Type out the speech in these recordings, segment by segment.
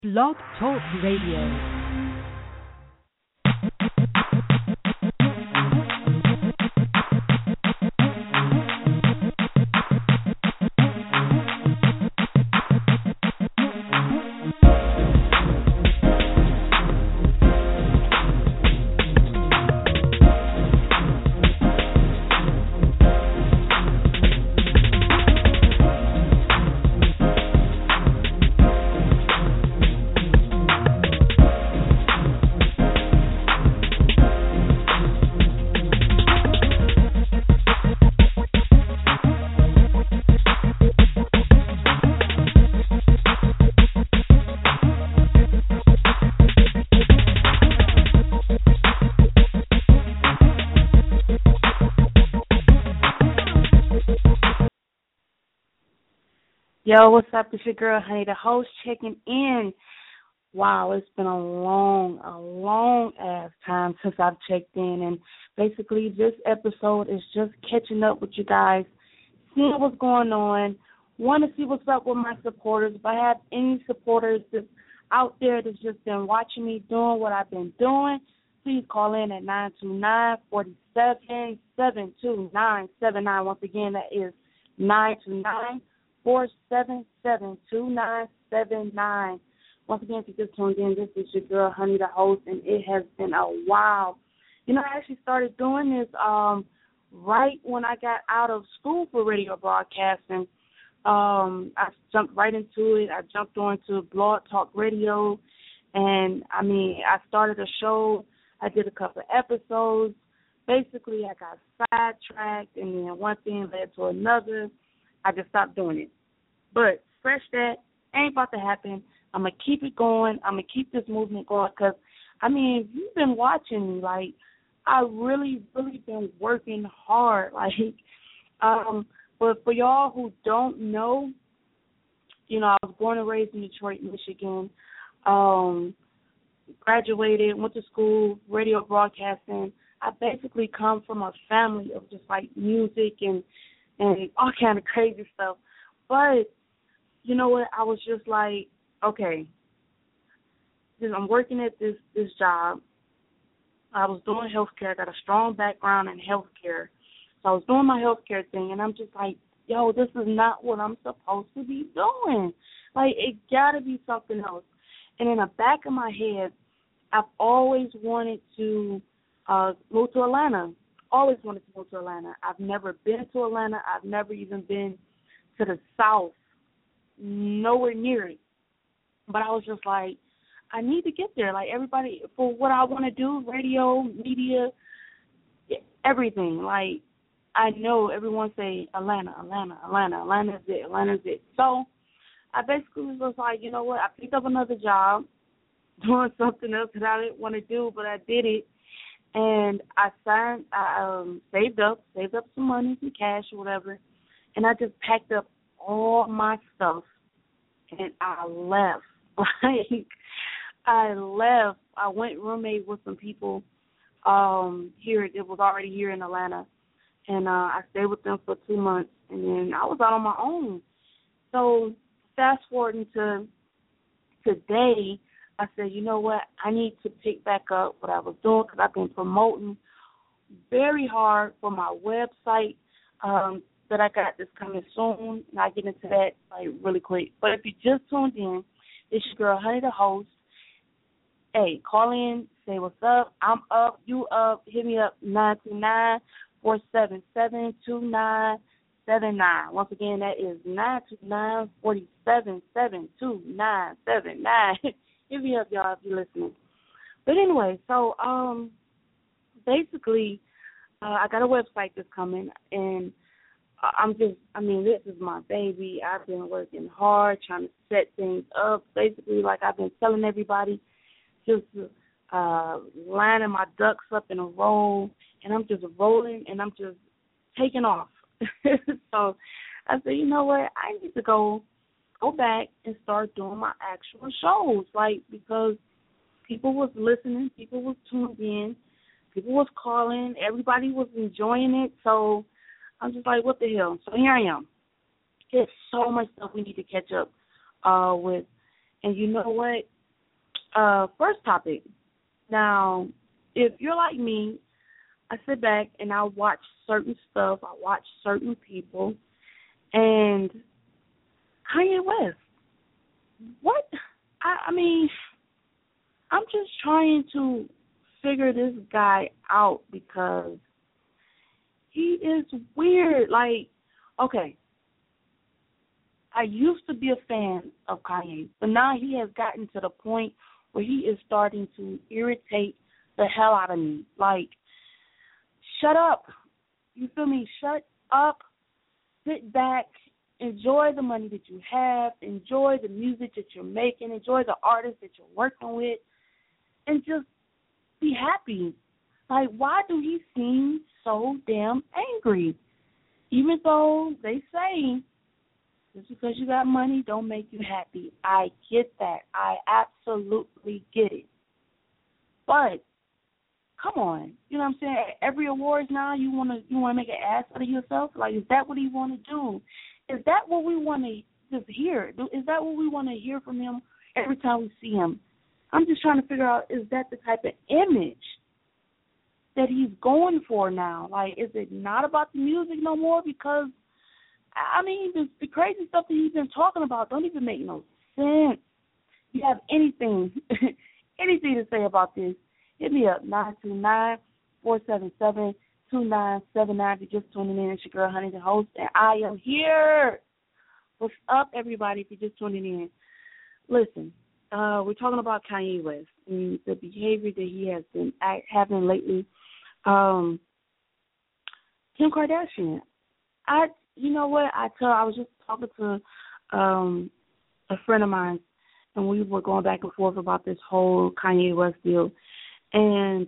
Blog Talk Radio. Yo, what's up? It's your girl, Honey, the host, checking in. Wow, it's been a long ass time since I've checked in, and basically this episode is just catching up with you guys, seeing what's going on, want to see what's up with my supporters. If I have any supporters that's out there that's just been watching me doing what I've been doing, please call in at 929-47-72979. Once again, that is 929-477-2979. Once again, if you just tuned in, this is your girl, Honey, the host, and it has been a while. You know, I actually started doing this right when I got out of school for radio broadcasting. I jumped right into it. I jumped on to Blog Talk Radio, and, I started a show. I did a couple of episodes. Basically, I got sidetracked, and then one thing led to another. I just stopped doing it. But fresh that ain't about to happen. I'm going to keep it going. I'm going to keep this movement going because, you've been watching me. Like, I really been working hard. Like, but for y'all who don't know, I was born and raised in Detroit, Michigan. Graduated, went to school, radio broadcasting. I basically come from a family of just, like, music and all kind of crazy stuff. But, you know what, I was just like, okay, I'm working at this job. I was doing healthcare. I got a strong background in healthcare. So I was doing my healthcare thing, and I'm just like, yo, this is not what I'm supposed to be doing. Like, it got to be something else. And in the back of my head, I've always wanted to move to Atlanta. Always wanted to move to Atlanta. I've never been to Atlanta. I've never even been to the South, nowhere near it. But I was just like, I need to get there. Like, everybody, for what I want to do, radio, media, everything. Like, I know everyone say Atlanta is it. So I basically was just like, you know what, I picked up another job doing something else that I didn't want to do, but I did it. And I saved up some money, some cash or whatever, and I just packed up all my stuff, and I left. Like, I left. I went roommate with some people here. It was already here in Atlanta, and I stayed with them for 2 months, and then I was out on my own. So fast forwarding to today, I said, you know what, I need to pick back up what I was doing because I've been promoting very hard for my website that I got that's coming soon, and I'll get into that like really quick. But if you just tuned in, it's your girl, Honey, the host. Hey, call in, say what's up. I'm up, you up, hit me up, 929-477-2979. Once again, that is 929-477-2979. Hit me up, y'all, if you're listening. But anyway, so basically, I got a website that's coming, and this is my baby. I've been working hard trying to set things up. Basically, like I've been telling everybody, just lining my ducks up in a row, and I'm just rolling, and I'm just taking off. So I said, you know what, I need to go back and start doing my actual shows, like, because people was listening, people was tuned in, people was calling, everybody was enjoying it, so I'm just like, what the hell? So here I am. There's so much stuff we need to catch up with. And you know what? First topic. Now, if you're like me, I sit back and I watch certain stuff. I watch certain people, and Kanye West. What? I mean, I'm just trying to figure this guy out because he is weird. Like, okay, I used to be a fan of Kanye, but now he has gotten to the point where he is starting to irritate the hell out of me. Like, shut up. You feel me? Shut up. Sit back. Enjoy the money that you have. Enjoy the music that you're making. Enjoy the artists that you're working with. And just be happy. Like, why do he seem so damn angry? Even though they say just because you got money don't make you happy. I get that. I absolutely get it. But come on, you know what I'm saying? Every awards now, you wanna make an ass out of yourself. Like, is that what he want to do? Is that what we want to just hear? Is that what we want to hear from him every time we see him? I'm just trying to figure out, is that the type of image that he's going for now? Like, is it not about the music no more? Because, I mean, the crazy stuff that he's been talking about don't even make no sense. You have anything, anything to say about this, hit me up, 929-477-2979. If you're just tuning in, it's your girl, Honey, the host, and I am here. What's up, everybody, if you're just tuning in? Listen, we're talking about Kanye West and the behavior that he has been having lately. Kim Kardashian. You know what? I was just talking to a friend of mine, and we were going back and forth about this whole Kanye West deal. And,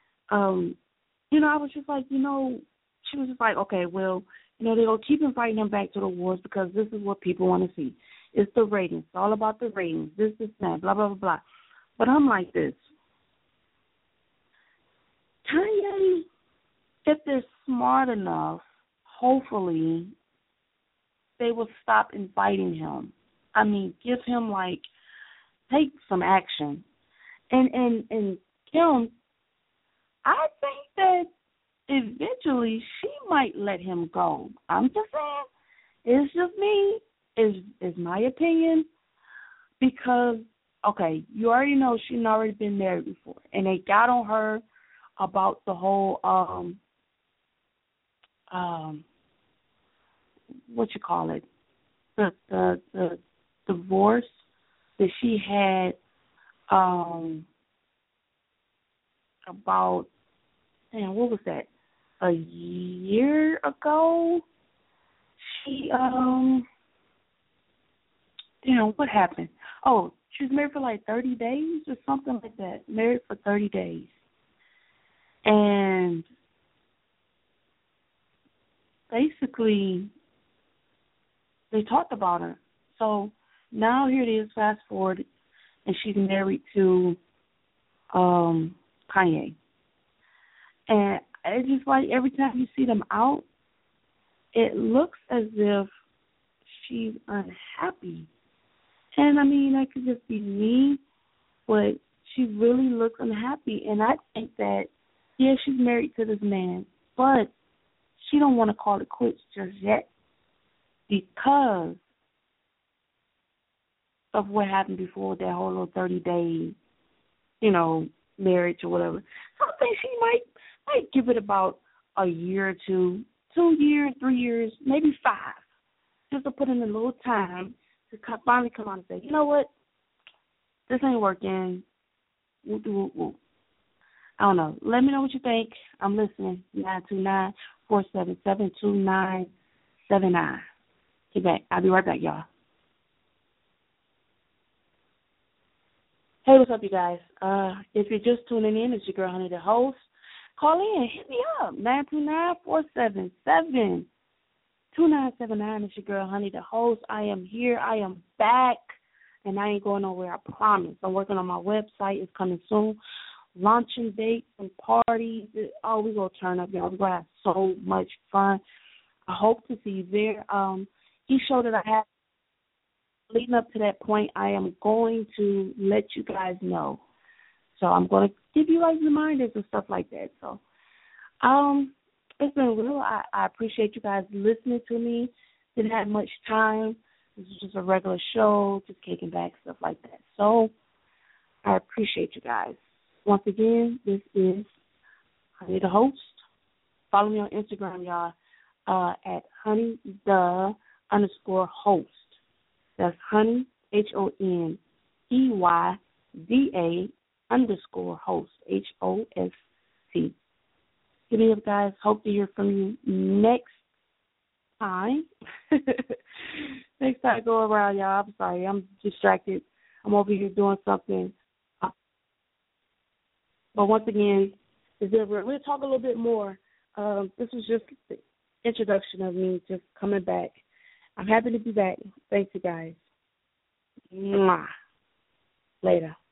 I was just like, she was just like, okay, well, they're going to keep inviting him back to the awards because this is what people want to see. It's the ratings. It's all about the ratings. This, that, blah, blah, blah, blah. But I'm like this. Kanye, if they're smart enough, hopefully they will stop inviting him. I mean, give him, take some action. And Kim, I think that eventually she might let him go. I'm just saying. It's just me. Is my opinion. Because, okay, you already know she's already been married before. And they got on her about the whole, the divorce that she had about, what was that? A year ago? She, what happened? Oh, she was married for 30 days or something like that. Married for 30 days. And basically, they talked about her. So now here it is, fast forward, and she's married to Kanye. And it's just like every time you see them out, it looks as if she's unhappy. And, I mean, that could just be me, but she really looks unhappy. And I think that, yeah, she's married to this man, but she don't want to call it quits just yet because of what happened before with that whole little 30-day, marriage or whatever. So I think she might give it about a year or 2 years, 3 years, maybe 5, just to put in a little time to finally come out and say, you know what, this ain't working. Woo. I don't know. Let me know what you think. I'm listening. 929-477-2979. Get back. I'll be right back, y'all. Hey, what's up, you guys? If you're just tuning in, it's your girl, Honey, the host. Call in. Hit me up. 929-477-2979. It's your girl, Honey, the host. I am here. I am back. And I ain't going nowhere, I promise. I'm working on my website. It's coming soon. Launching dates and parties. Oh, we're going to turn up, y'all. We're going to have so much fun. I hope to see you there. Each show that I have leading up to that point, I am going to let you guys know. So I'm going to give you like reminders and stuff like that. So, it's been real. I appreciate you guys listening to me. Didn't have much time. This is just a regular show, just kicking back, stuff like that. So I appreciate you guys. Once again, this is Honey the host. Follow me on Instagram, y'all, at Honey the _host. That's Honey, HONEYDA _host, HOST. Give me up, guys. Hope to hear from you next time. Next time I go around, y'all. I'm sorry. I'm distracted. I'm over here doing something. But once again, we'll talk a little bit more. This was just the introduction of me just coming back. I'm happy to be back. Thanks, you guys. Mwah. Later.